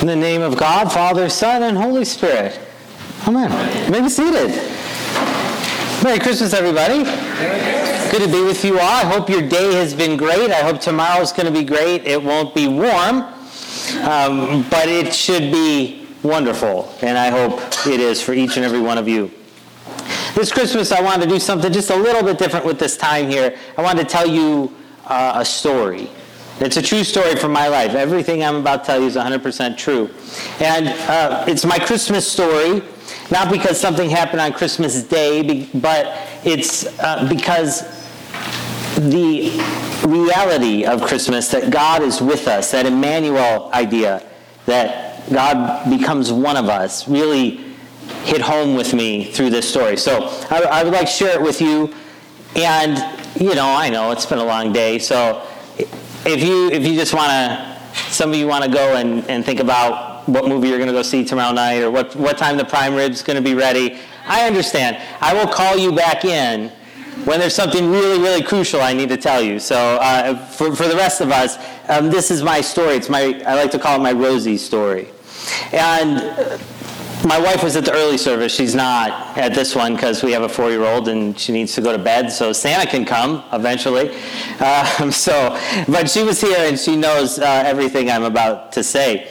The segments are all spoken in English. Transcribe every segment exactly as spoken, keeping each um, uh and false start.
In the name of God, Father, Son, and Holy Spirit. Amen. You may be seated. Merry Christmas, everybody. Good to be with you all. I hope your day has been great. I hope tomorrow's going to be great. It won't be warm, um, but it should be wonderful, and I hope it is for each and every one of you. This Christmas, I wanted to do something just a little bit different with this time here. I wanted to tell you uh, a story. It's a true story from my life. Everything I'm about to tell you is one hundred percent true. And uh, it's my Christmas story, not because something happened on Christmas Day, but it's uh, because the reality of Christmas, that God is with us, that Emmanuel idea, that God becomes one of us, really hit home with me through this story. So I, I would like to share it with you. And, you know, I know it's been a long day, so If you if you just want to, some of you want to go and, and think about what movie you're going to go see tomorrow night, or what, what time the prime rib's going to be ready, I understand. I will call you back in when there's something really, really crucial I need to tell you. So uh, for, for the rest of us, um, this is my story. It's my I like to call it my Rosie story. And my wife was at the early service. She's not at this one because we have a four-year-old and she needs to go to bed, so Santa can come eventually. Um, so, but she was here and she knows uh, everything I'm about to say.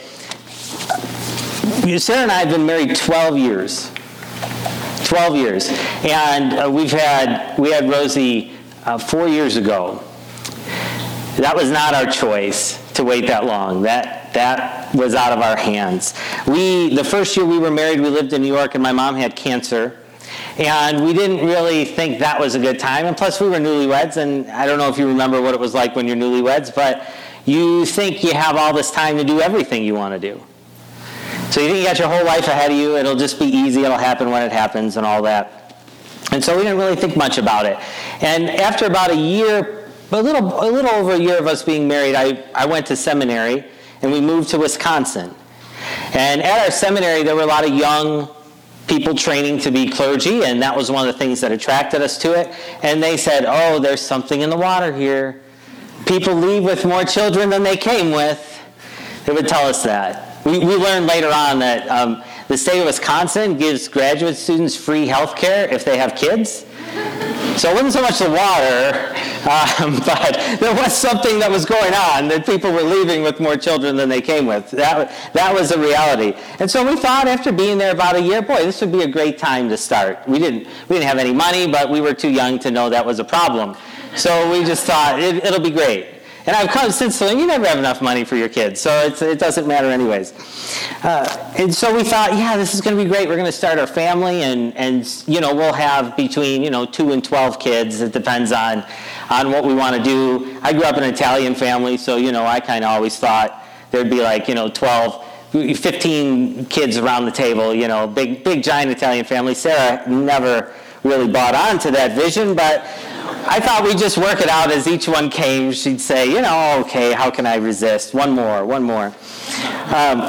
Sarah and I have been married twelve years. twelve years. And uh, we've had, we had Rosie uh, four years ago. That was not our choice to wait that long. That that was out of our hands. We, the first year we were married, we lived in New York, and my mom had cancer. And we didn't really think that was a good time. And plus, we were newlyweds, and I don't know if you remember what it was like when you're newlyweds, but you think you have all this time to do everything you want to do. So you think you got your whole life ahead of you. It'll just be easy. It'll happen when it happens and all that. And so we didn't really think much about it. And after about a year, a little, a little over a year of us being married, I, I went to seminary, and we moved to Wisconsin. And at our seminary, there were a lot of young people training to be clergy, and that was one of the things that attracted us to it. And they said, oh, there's something in the water here. People leave with more children than they came with. They would tell us that. We, we learned later on that um, the state of Wisconsin gives graduate students free health care if they have kids. So it wasn't so much the water, um, but there was something that was going on, that people were leaving with more children than they came with. That, that was a reality. And so we thought, after being there about a year, boy, this would be a great time to start. We didn't, we didn't have any money, but we were too young to know that was a problem. So we just thought, it, it'll be great. And I've come since then, you never have enough money for your kids, so it's, it doesn't matter anyways. Uh, and so we thought, yeah, this is going to be great. We're going to start our family, and, and you know, we'll have between, you know, two and twelve kids. It depends on, on what we want to do. I grew up in an Italian family, so, you know, I kind of always thought there'd be like, you know, twelve, fifteen kids around the table, you know, big, big, giant Italian family. Sarah never really bought on to that vision, but I thought we'd just work it out as each one came. She'd say, you know, okay, how can I resist? One more, one more. Um,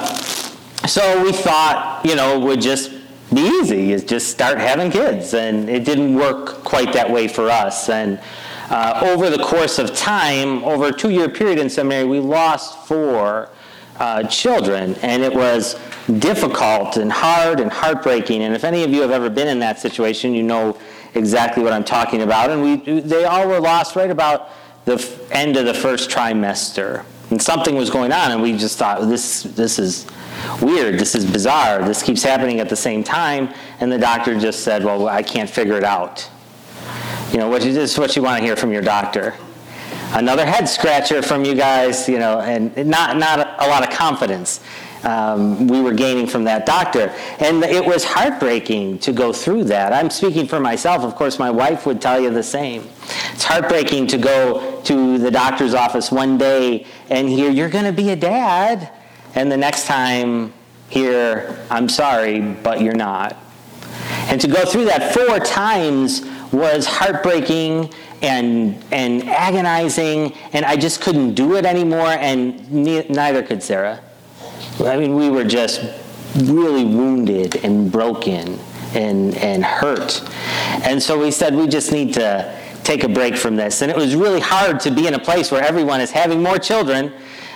so we thought, you know, it would just be easy, is just start having kids. And it didn't work quite that way for us. And uh, over the course of time, over a two-year period in seminary, we lost four uh, children. And it was difficult and hard and heartbreaking. And if any of you have ever been in that situation, you know exactly what I'm talking about. And we they all were lost right about the f- end of the first trimester. And something was going on, and we just thought, this this is weird, this is bizarre, this keeps happening at the same time. And the doctor just said, well, I can't figure it out. You know, what you, this is what you want to hear from your doctor. Another head scratcher from you guys, you know, and not, not a lot of confidence. Um, we were gaining from that doctor. And it was heartbreaking to go through that. I'm speaking for myself. Of course, my wife would tell you the same. It's heartbreaking to go to the doctor's office one day and hear, you're going to be a dad. And the next time, hear, I'm sorry, but you're not. And to go through that four times was heartbreaking and and agonizing, and I just couldn't do it anymore, and ne- neither could Sarah. I mean, we were just really wounded and broken and, and hurt. And so we said, we just need to take a break from this. And it was really hard to be in a place where everyone is having more children,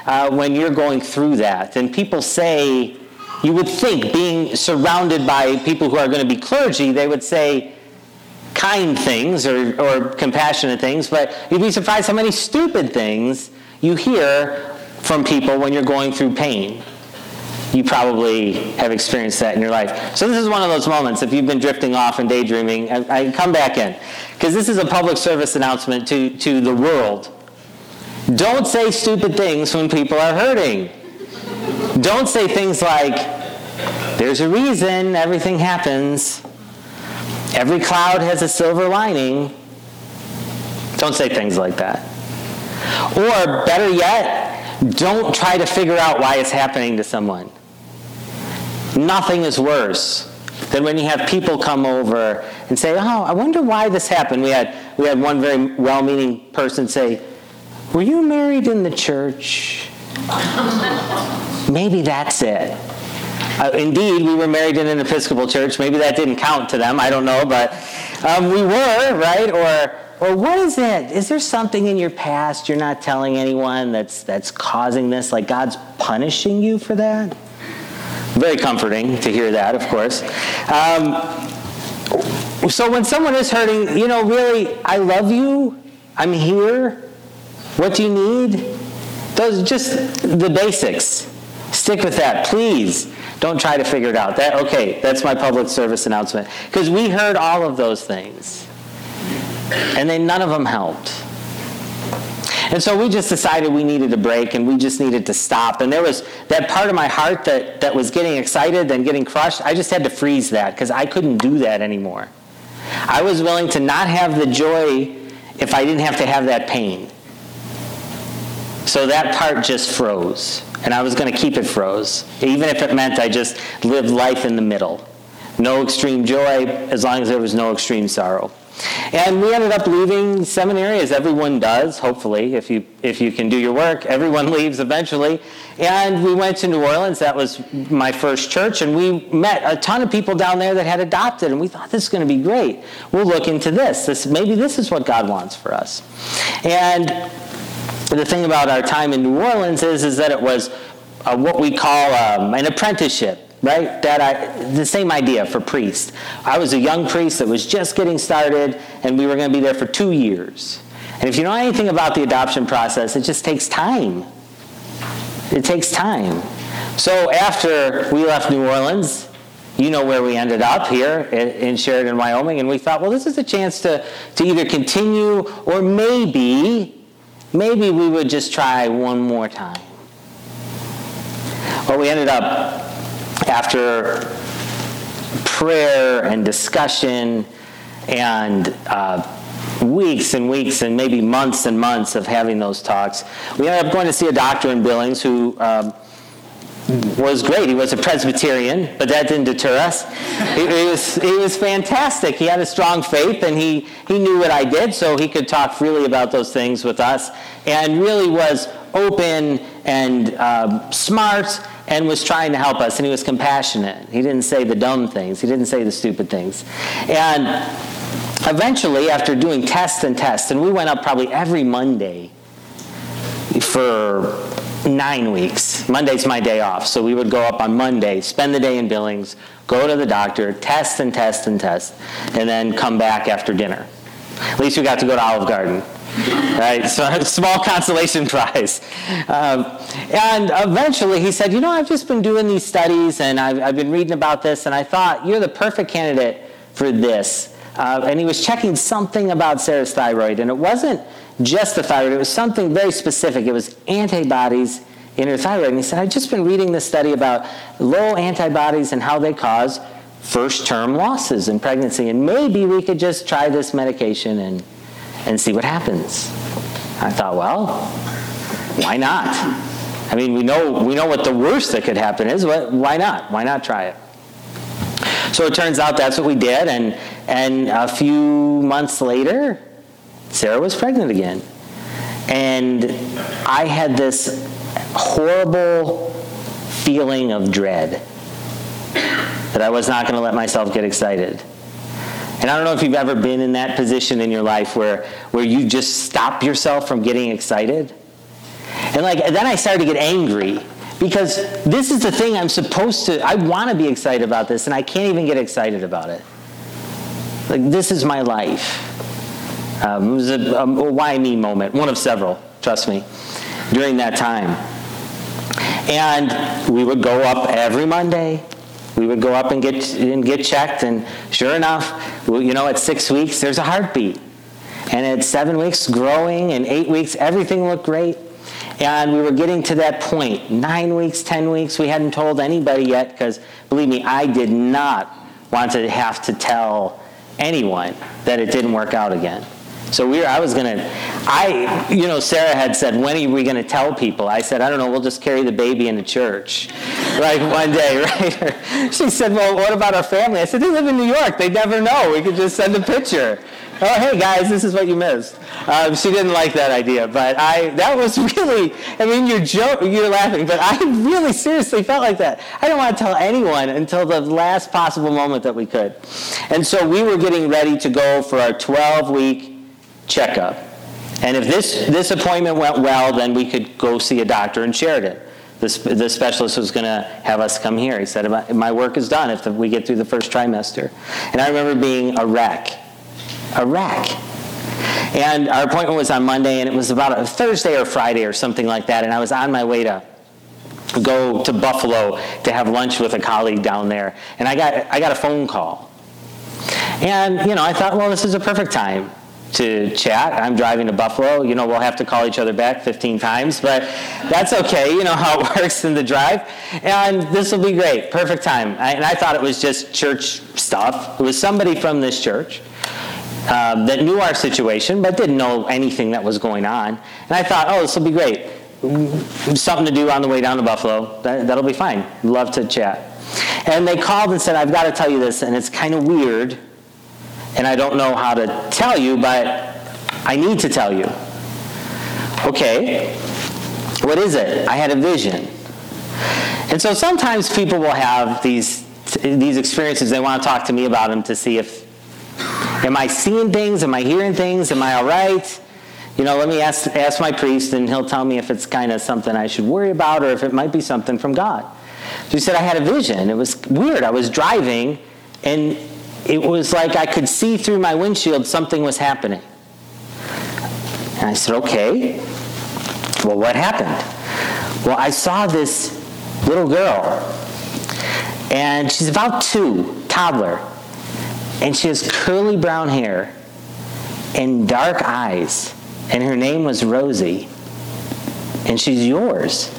uh, when you're going through that? And people say, you would think, being surrounded by people who are going to be clergy, they would say kind things or, or compassionate things, but you'd be surprised how many stupid things you hear from people when you're going through pain. You probably have experienced that in your life. So this is one of those moments, if you've been drifting off and daydreaming, I, I come back in. Because this is a public service announcement to, to the world. Don't say stupid things when people are hurting. Don't say things like, there's a reason everything happens. Every cloud has a silver lining. Don't say things like that. Or better yet, don't try to figure out why it's happening to someone. Nothing is worse than when you have people come over and say, oh, I wonder why this happened. We had, we had one very well-meaning person say, were you married in the church? Maybe that's it. Uh, indeed, we were married in an Episcopal church. Maybe that didn't count to them. I don't know, but um, we were, right? Or, or what is it? Is there something in your past you're not telling anyone that's that's causing this? Like God's punishing you for that? Very comforting to hear that, of course. Um, so when someone is hurting, you know, really, I love you. I'm here. What do you need? Those just the basics. Stick with that, please. Don't try to figure it out. That okay, that's my public service announcement. Because we heard all of those things. And then none of them helped. And so we just decided we needed a break and we just needed to stop. And there was that part of my heart that, that was getting excited and getting crushed. I just had to freeze that because I couldn't do that anymore. I was willing to not have the joy if I didn't have to have that pain. So that part just froze. And I was going to keep it froze, even if it meant I just lived life in the middle. No extreme joy, as long as there was no extreme sorrow. And we ended up leaving seminary, as everyone does, hopefully, if you if you can do your work. Everyone leaves eventually. And we went to New Orleans. That was my first church. And we met a ton of people down there that had adopted. And we thought, this is going to be great. We'll look into this. this. Maybe this is what God wants for us. And the thing about our time in New Orleans is, is that it was uh, what we call um, an apprenticeship. Right? That I, the same idea for priest. I was a young priest that was just getting started, and we were going to be there for two years. And if you know anything about the adoption process, it just takes time. It takes time. So after we left New Orleans, you know where we ended up here in Sheridan, Wyoming, and we thought, well, this is a chance to, to either continue or maybe, maybe we would just try one more time. Well, we ended up after prayer and discussion and uh, weeks and weeks and maybe months and months of having those talks, we ended up going to see a doctor in Billings who um, was great. He was a Presbyterian, but that didn't deter us. He, he was he was fantastic. He had a strong faith, and he, he knew what I did, so he could talk freely about those things with us, and really was open and um, smart, and was trying to help us, and he was compassionate. He didn't say the dumb things. He didn't say the stupid things. And eventually, after doing tests and tests, and we went up probably every Monday for nine weeks. Monday's my day off, so we would go up on Monday, spend the day in Billings, go to the doctor, test and test and test, and then come back after dinner. At least we got to go to Olive Garden. Right, so a small consolation prize. Um, and eventually he said, you know, I've just been doing these studies and I've, I've been reading about this, and I thought, you're the perfect candidate for this. Uh, and he was checking something about Sarah's thyroid, and it wasn't just the thyroid, it was something very specific. It was antibodies in her thyroid. And he said, I've just been reading this study about low antibodies and how they cause first-term losses in pregnancy, and maybe we could just try this medication and and see what happens. I thought, well, why not? I mean, we know we know what the worst that could happen is. Why not? Why not try it? So it turns out that's what we did, and and a few months later, Sarah was pregnant again. And I had this horrible feeling of dread that I was not going to let myself get excited. And I don't know if you've ever been in that position in your life where, where you just stop yourself from getting excited. And like, and then I started to get angry because this is the thing I'm supposed to, I want to be excited about this, and I can't even get excited about it. Like, this is my life. Um, it was a, a, a why me moment, one of several, trust me, during that time. And we would go up every Monday. We would go up and get and get checked, and sure enough, you know, at six weeks, there's a heartbeat. And at seven weeks, growing, and eight weeks, everything looked great. And we were getting to that point. Nine weeks, ten weeks, we hadn't told anybody yet, because, believe me, I did not want to have to tell anyone that it didn't work out again. So we were, I was going to, I, you know, Sarah had said, when are we going to tell people? I said, I don't know, we'll just carry the baby into church, like one day, right? She said, well, what about our family? I said, they live in New York. They'd never know. We could just send a picture. Oh, hey, guys, this is what you missed. Um, she didn't like that idea, but I, that was really, I mean, you're, jo- you're laughing, but I really seriously felt like that. I didn't want to tell anyone until the last possible moment that we could. And so we were getting ready to go for our twelve-week checkup. And if this, this appointment went well, then we could go see a doctor in Sheridan. The, sp- the specialist was going to have us come here. He said, my work is done if the, we get through the first trimester. And I remember being a wreck. A wreck. And our appointment was on Monday, and it was about a Thursday or Friday or something like that, and I was on my way to go to Buffalo to have lunch with a colleague down there, and I got I got a phone call. And, you know, I thought, well, this is a perfect time to chat. I'm driving to Buffalo. You know, we'll have to call each other back fifteen times, but that's okay. You know how it works in the drive. And this will be great. Perfect time. I, and I thought it was just church stuff. It was somebody from this church um, that knew our situation, but didn't know anything that was going on. And I thought, oh, this will be great. Something to do on the way down to Buffalo. That, that'll be fine. Love to chat. And they called and said, I've got to tell you this, and it's kind of weird, and I don't know how to tell you, but I need to tell you. Okay, what is it? I had a vision. And so sometimes people will have these these experiences. They want to talk to me about them to see if, am I seeing things? Am I hearing things? Am I all right? You know, let me ask, ask my priest, and he'll tell me if it's kind of something I should worry about or if it might be something from God. So he said, I had a vision. It was weird. I was driving, and it was like I could see through my windshield something was happening. And I said, okay, well, what happened? Well, I saw this little girl, and she's about two, toddler, and she has curly brown hair and dark eyes, and her name was Rosie, and she's yours.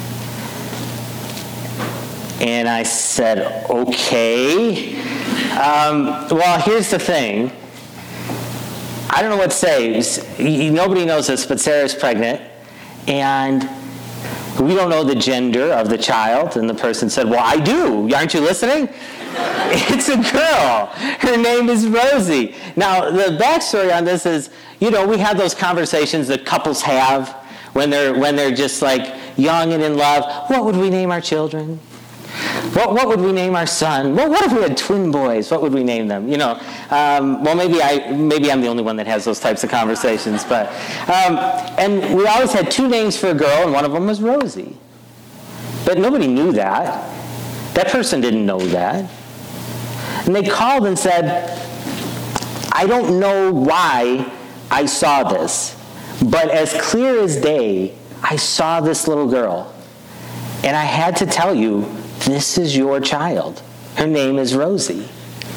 And I said, okay. Um, well, here's the thing. I don't know what to say. Nobody knows this, but Sarah's pregnant, and we don't know the gender of the child. And the person said, well, I do. Aren't you listening? It's a girl. Her name is Rosie. Now, the backstory on this is, you know, we have those conversations that couples have when they're when they're just like young and in love. What would we name our children? What what would we name our son? What, what if we had twin boys? What would we name them? You know, um, well, maybe I maybe I'm the only one that has those types of conversations. But um, and we always had two names for a girl, and one of them was Rosie. But nobody knew that. That person didn't know that. And they called and said, I don't know why I saw this, but as clear as day, I saw this little girl. And I had to tell you, this is your child. Her name is Rosie.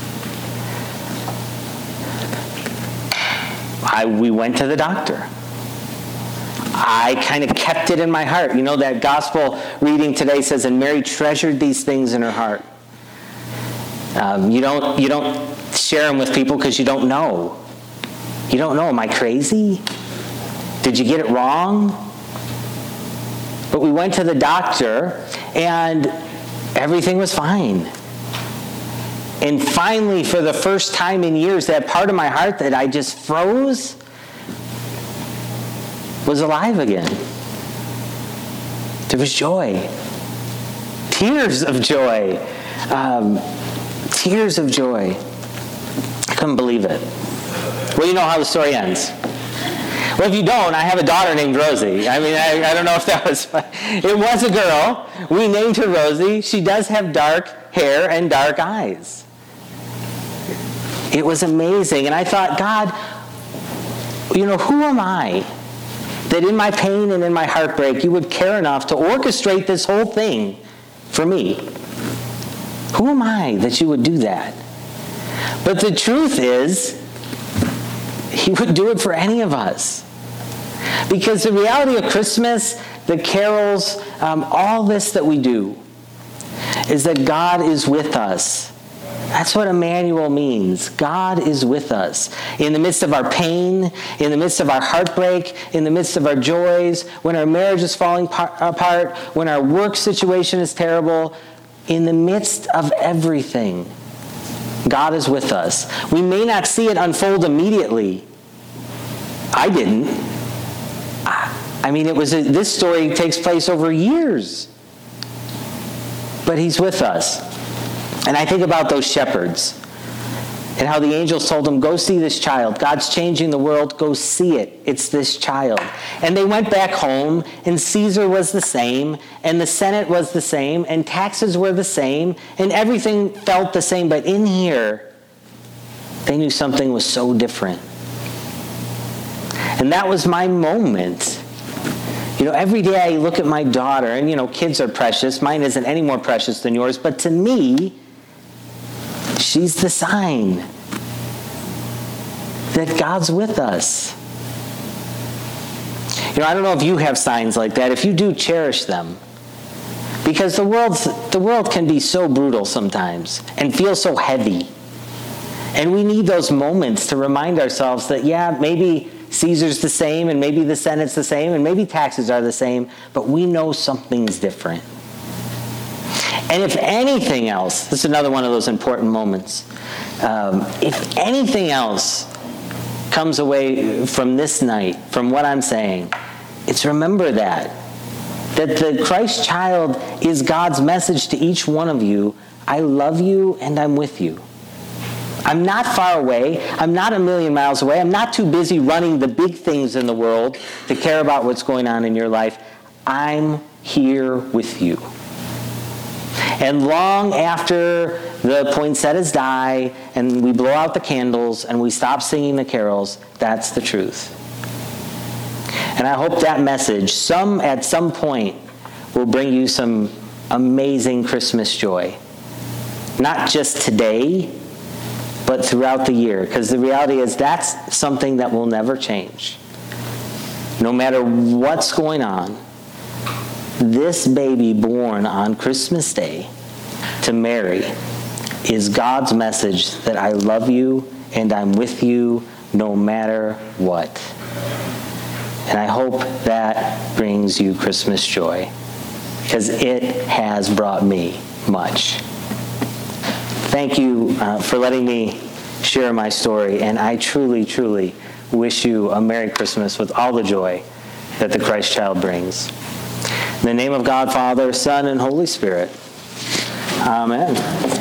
I, we went to the doctor. I kind of kept it in my heart. You know, that gospel reading today says, and Mary treasured these things in her heart. Um, you don't you don't share them with people because you don't know. You don't know, am I crazy? Did you get it wrong? But we went to the doctor, and everything was fine. And finally, for the first time in years, that part of my heart that I just froze was alive again. There was joy. Tears of joy. Um, tears of joy. I couldn't believe it. Well, you know how the story ends. Well, if you don't, I have a daughter named Rosie. I mean, I, I don't know if that was... It was a girl. We named her Rosie. She does have dark hair and dark eyes. It was amazing. And I thought, God, you know, who am I that in my pain and in my heartbreak, you would care enough to orchestrate this whole thing for me? Who am I that you would do that? But the truth is, he would do it for any of us. Because the reality of Christmas, the carols, um, all this that we do, is that God is with us. That's what Emmanuel means. God is with us. In the midst of our pain, in the midst of our heartbreak, in the midst of our joys, when our marriage is falling par- apart, when our work situation is terrible, in the midst of everything, God is with us. We may not see it unfold immediately. I didn't. I mean, it was a, this story takes place over years. But he's with us. And I think about those shepherds and how the angels told them, go see this child. God's changing the world. Go see it. It's this child. And they went back home, and Caesar was the same, and the Senate was the same, and taxes were the same, and everything felt the same. But in here, they knew something was so different. And that was my moment. You know, every day I look at my daughter, and, you know, kids are precious. Mine isn't any more precious than yours. But to me, she's the sign that God's with us. You know, I don't know if you have signs like that. If you do, cherish them. Because the world's, the world can be so brutal sometimes and feel so heavy. And we need those moments to remind ourselves that, yeah, maybe Caesar's the same, and maybe the Senate's the same, and maybe taxes are the same, but we know something's different. And if anything else, this is another one of those important moments, um, if anything else comes away from this night, from what I'm saying, it's remember that. That the Christ child is God's message to each one of you. I love you and I'm with you. I'm not far away. I'm not a million miles away. I'm not too busy running the big things in the world to care about what's going on in your life. I'm here with you. And long after the poinsettias die and we blow out the candles and we stop singing the carols, that's the truth. And I hope that message, some at some point, will bring you some amazing Christmas joy. Not just today, but throughout the year. Because the reality is that's something that will never change. No matter what's going on, this baby born on Christmas Day to Mary is God's message that I love you and I'm with you no matter what. And I hope that brings you Christmas joy, because it has brought me much. Thank you uh, for letting me share my story, and I truly, truly wish you a Merry Christmas with all the joy that the Christ child brings. In the name of God, Father, Son, and Holy Spirit. Amen.